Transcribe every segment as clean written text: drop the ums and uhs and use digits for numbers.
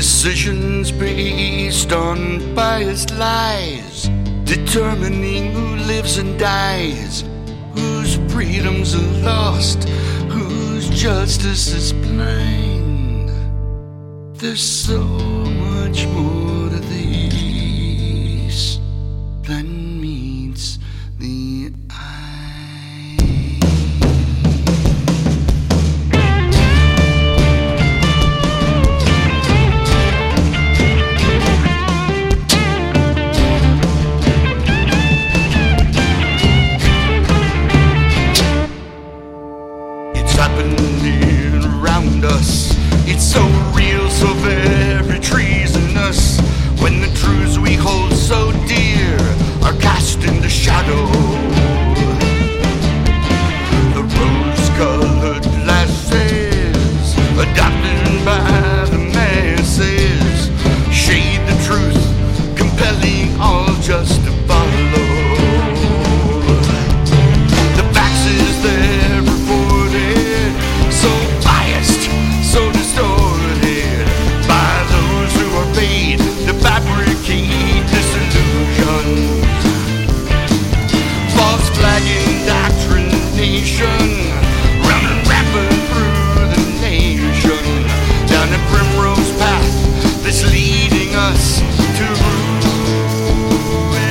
Decisions based on biased lies, determining who lives and dies, whose freedoms are lost, whose justice is blind. There's so much more to this than meets the eye. It's happening around us. It's so real, so very treasonous. When the truths we hold so dear are cast into shadow, the rose-colored glasses adopted by the masses shade the truth, compelling all just to follow. The facts is there reported, so biased, so distorted by those who are paid to fabricate this illusion. False flag indoctrination running rampant through the nation, down the primrose path that's leading us to ruin.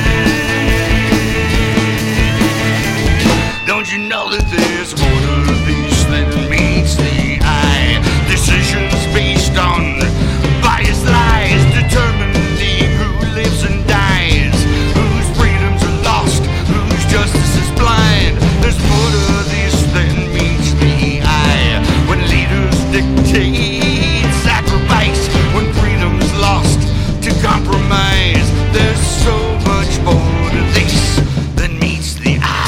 Don't you know that there's more to this than meets the eye? Decisions based on biased lies, determining who lives and dies, whose freedoms are lost, whose justice is blind. There's more to this than meets the eye. When leaders dictate sacrifice, when freedom's lost to compromise, there's so much more to this than meets the eye.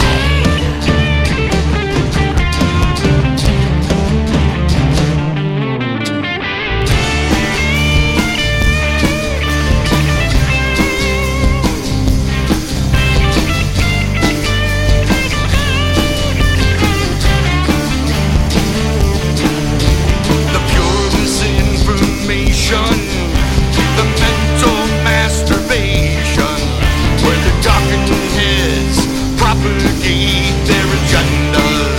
The pure misinformation, the mental masturbation, where the talking heads propagate their agendas.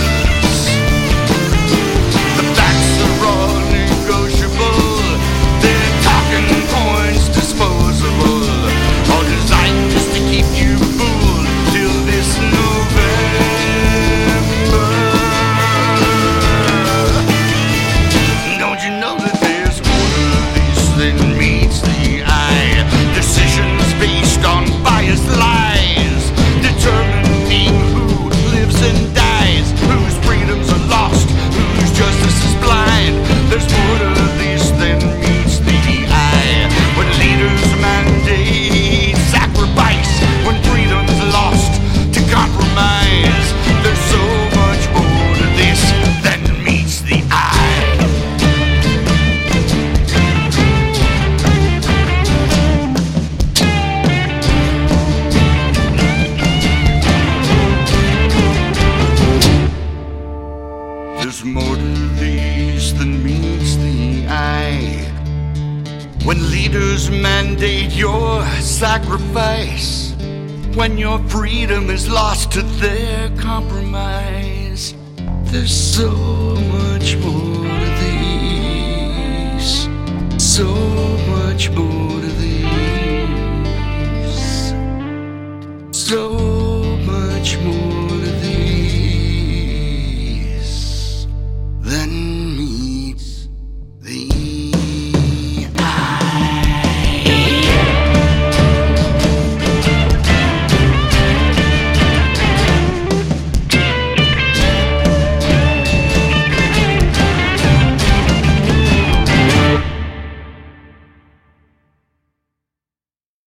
The facts are all negotiable, their talking points disposable, all designed just to keep you fooled till this November. Don't you know that there's more to this than meets the eye? Decisions based on biased lies, determining who lives and dies, whose freedoms are lost, whose justice is blind. There's more to this than meets the eye. When leaders mandate sacrifice, when freedom's lost to compromise, there's so much more to this than meets the eye. There's more to this than meets the eye. When leaders mandate your sacrifice, when your freedom is lost to their compromise, there's so much more to this, so much more.